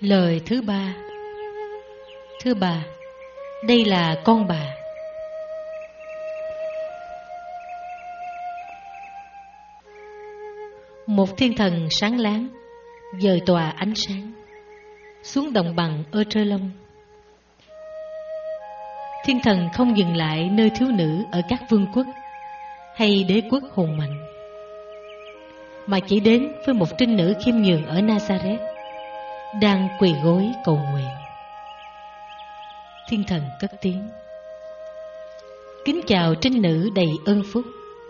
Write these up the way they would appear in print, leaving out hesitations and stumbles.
Lời thứ ba. Thưa bà, đây là con bà. Một thiên thần sáng láng dời tòa ánh sáng xuống đồng bằng Ơ-trơ-lông. Thiên thần không dừng lại nơi thiếu nữ ở các vương quốc hay đế quốc hùng mạnh, mà chỉ đến với một trinh nữ khiêm nhường ở Nazareth đang quỳ gối cầu nguyện. Thiên thần cất tiếng: kính chào trinh nữ đầy ơn phúc.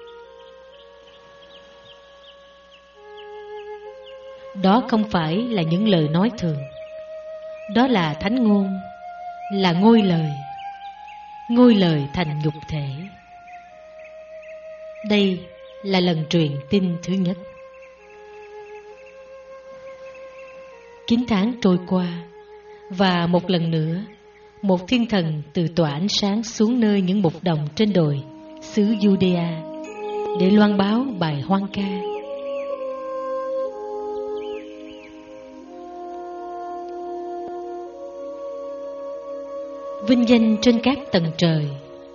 Đó không phải là những lời nói thường, đó là thánh ngôn, là ngôi lời thành nhục thể. Đây là lần truyền tin thứ nhất. 9 tháng trôi qua, và một lần nữa, một thiên thần từ tòa ánh sáng xuống nơi những mục đồng trên đồi xứ Judea để loan báo bài hoan ca. Vinh danh trên các tầng trời,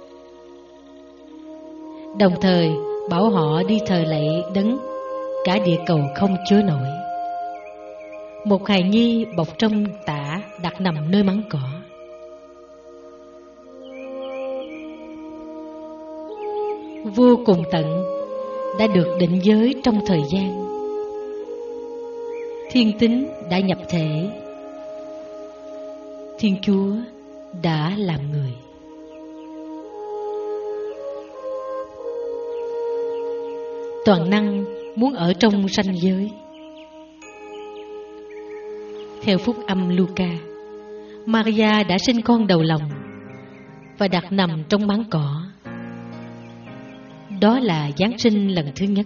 đồng thời bảo họ đi thờ lạy đấng cả địa cầu không chứa nổi. Một hài nhi bọc trong tả đặt nằm nơi mắng cỏ. Vô cùng tận đã được định giới trong thời gian. Thiên tính đã nhập thể, Thiên Chúa đã làm người. Toàn năng muốn ở trong ranh giới. Theo phúc âm Luca, Maria đã sinh con đầu lòng và đặt nằm trong máng cỏ. Đó là Giáng sinh lần thứ nhất.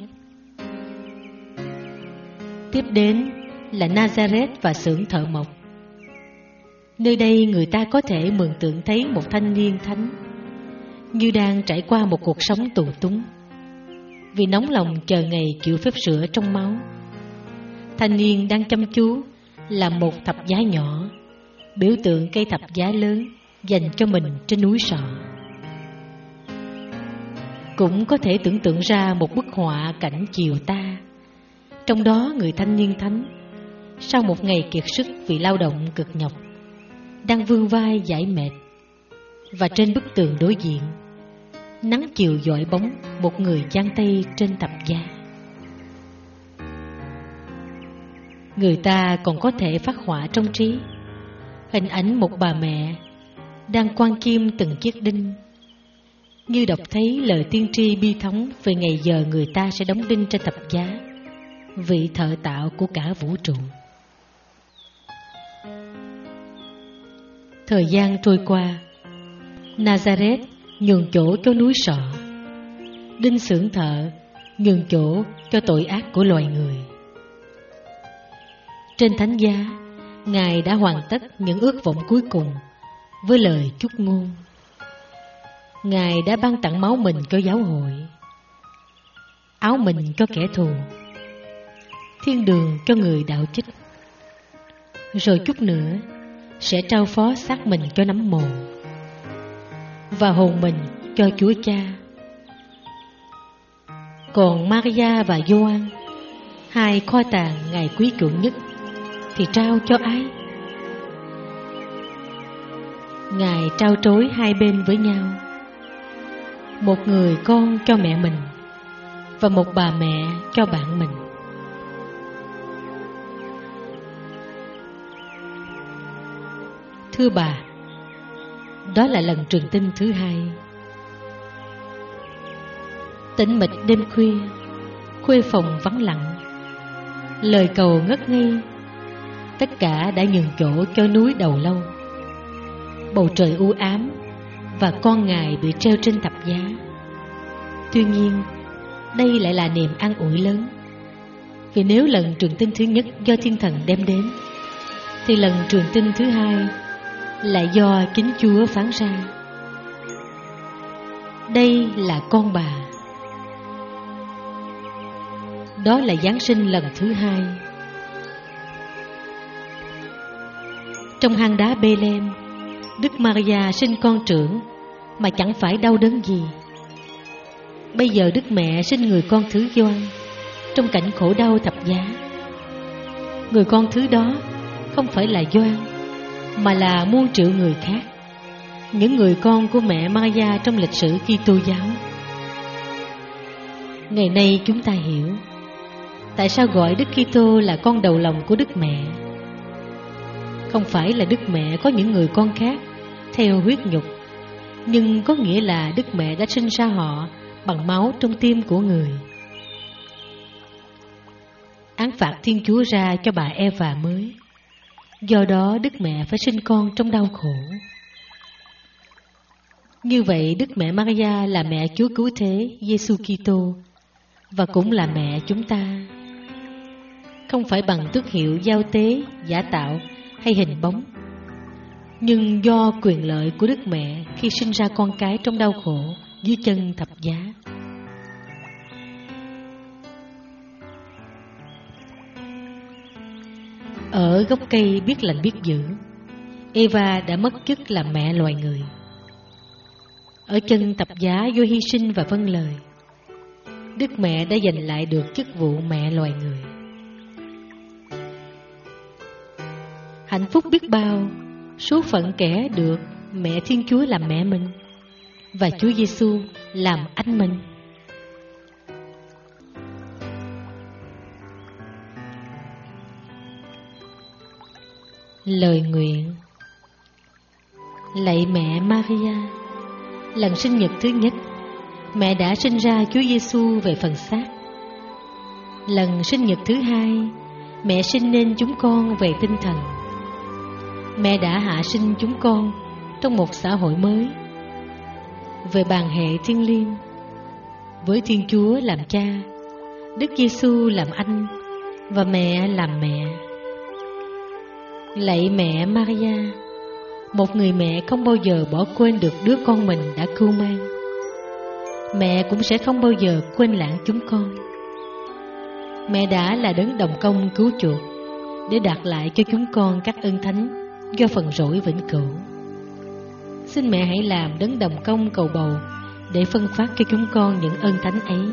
Tiếp đến là Nazareth và xưởng thợ mộc. Nơi đây người ta có thể mường tượng thấy một thanh niên thánh như đang trải qua một cuộc sống tù túng, vì nóng lòng chờ ngày chịu phép rửa trong máu. Thanh niên đang chăm chú làm một thập giá nhỏ, biểu tượng cây thập giá lớn dành cho mình trên núi Sọ. Cũng có thể tưởng tượng ra một bức họa cảnh chiều ta, trong đó người thanh niên thánh sau một ngày kiệt sức vì lao động cực nhọc đang vươn vai giải mệt, và trên bức tường đối diện, nắng chiều dọi bóng một người giang tay trên thập giá. Người ta còn có thể phát họa trong trí hình ảnh một bà mẹ đang quan kim từng chiếc đinh, như đọc thấy lời tiên tri bi thống về ngày giờ người ta sẽ đóng đinh trên thập giá, vị thợ tạo của cả vũ trụ. Thời gian trôi qua, Nazareth nhường chỗ cho núi Sọ, đinh xưởng thợ nhường chỗ cho tội ác của loài người. Trên thánh giá, Ngài đã hoàn tất những ước vọng cuối cùng với lời chúc ngôn. Ngài đã ban tặng máu mình cho giáo hội, áo mình cho kẻ thù, thiên đường cho người đạo chích, rồi chút nữa sẽ trao phó xác mình cho nấm mồ và hồn mình cho Chúa Cha. Còn Maria và Gioan, hai kho tàng Ngài quý chuộng nhất, thì trao cho ai? Ngài trao trối hai bên với nhau, một người con cho mẹ mình và một bà mẹ cho bạn mình. Thưa bà, đó là lần truyền tin thứ hai. Tĩnh mịch đêm khuya, khuê phòng vắng lặng, lời cầu ngất ngây, tất cả đã nhường chỗ cho núi đầu lâu. Bầu trời u ám và con Ngài bị treo trên thập giá. Tuy nhiên, đây lại là niềm an ủi lớn, vì nếu lần truyền tin thứ nhất do thiên thần đem đến, thì lần truyền tin thứ hai là do chính Chúa phán ra. Đây là con bà. Đó là Giáng sinh lần thứ hai. Trong hang đá Bê-lem, Đức Maria sinh con trưởng mà chẳng phải đau đớn gì. Bây giờ Đức Mẹ sinh người con thứ Gioan trong cảnh khổ đau thập giá. Người con thứ đó không phải là Gioan, mà là muôn triệu người khác, những người con của mẹ Maria trong lịch sử Kitô giáo. Ngày nay chúng ta hiểu tại sao gọi Đức Kitô là con đầu lòng của Đức Mẹ. Không phải là Đức Mẹ có những người con khác theo huyết nhục, nhưng có nghĩa là Đức Mẹ đã sinh ra họ bằng máu trong tim của người. Án phạt Thiên Chúa ra cho bà Eva mới, do đó Đức Mẹ phải sinh con trong đau khổ. Như vậy Đức Mẹ Maria là mẹ Chúa Cứu Thế Giêsu Kitô và cũng là mẹ chúng ta. Không phải bằng tước hiệu giao tế, giả tạo hay hình bóng, nhưng do quyền lợi của Đức Mẹ khi sinh ra con cái trong đau khổ dưới chân thập giá. Ở gốc cây biết lành biết dữ, Eva đã mất chức làm mẹ loài người. Ở chân thập giá do hy sinh và vâng lời, Đức Mẹ đã giành lại được chức vụ mẹ loài người. Hạnh phúc biết bao số phận kẻ được mẹ Thiên Chúa làm mẹ mình và Chúa Giêsu làm anh mình. Lời nguyện. Lạy mẹ Maria, lần sinh nhật thứ nhất, mẹ đã sinh ra Chúa Giêsu về phần xác. Lần sinh nhật thứ hai, mẹ sinh nên chúng con về tinh thần. Mẹ đã hạ sinh chúng con trong một xã hội mới, về bàn hệ thiêng liêng, với Thiên Chúa làm cha, Đức Giêsu làm anh và mẹ làm mẹ. Lạy mẹ Maria, một người mẹ không bao giờ bỏ quên được đứa con mình đã cưu mang. Mẹ cũng sẽ không bao giờ quên lãng chúng con. Mẹ đã là đấng đồng công cứu chuộc để đạt lại cho chúng con các ơn thánh do phần rỗi vĩnh cửu. Xin mẹ hãy làm đấng đồng công cầu bầu để phân phát cho chúng con những ơn thánh ấy.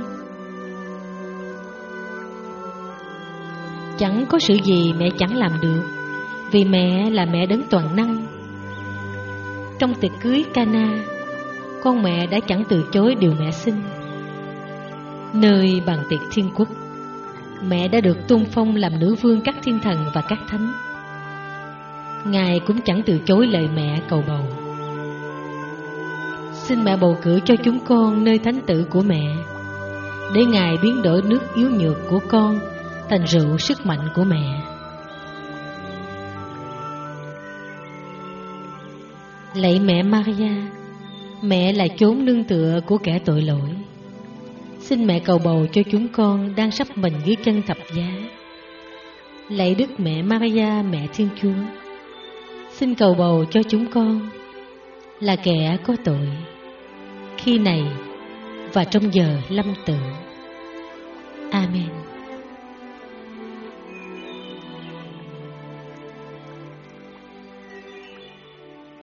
Chẳng có sự gì mẹ chẳng làm được, vì mẹ là mẹ đấng toàn năng. Trong tiệc cưới Cana, con mẹ đã chẳng từ chối điều mẹ xin. Nơi bàn tiệc thiên quốc, mẹ đã được tôn phong làm nữ vương các thiên thần và các thánh. Ngài cũng chẳng từ chối lời mẹ cầu bầu. Xin mẹ bầu cử cho chúng con nơi thánh tử của mẹ, để Ngài biến đổi nước yếu nhược của con thành rượu sức mạnh của mẹ. Lạy mẹ Maria, mẹ là chốn nương tựa của kẻ tội lỗi. Xin mẹ cầu bầu cho chúng con đang sắp mình dưới chân thập giá. Lạy Đức Mẹ Maria, mẹ Thiên Chúa, xin cầu bầu cho chúng con là kẻ có tội, khi này và trong giờ lâm tử. Amen.